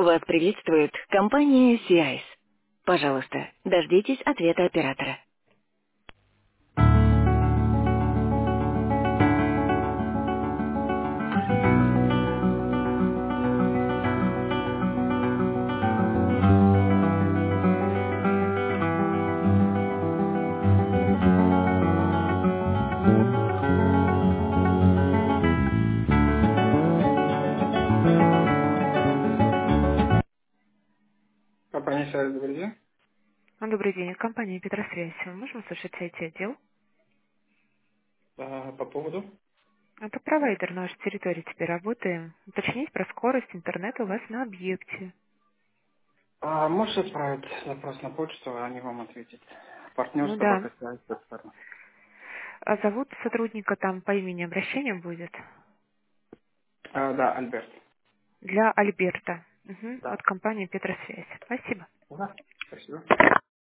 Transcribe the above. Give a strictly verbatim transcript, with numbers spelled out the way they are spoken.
Вас приветствует компания си ай эс. Пожалуйста, дождитесь ответа оператора. Компания «Связь», добрый день. Ну, добрый день, компания Петросвязь. Можем услышать ай ти-отдел? А, по поводу? Это провайдер на вашей территории теперь работаем. Уточнить про скорость интернета у вас на объекте. А, можете отправить запрос на почту, а они вам ответят. Партнер Ну да. собака связь, платформа. А зовут сотрудника там по имени обращения будет? А, да, Альберт. Для Альберта. Мгм. Да. От компании Петросвязь. Спасибо. Да, спасибо.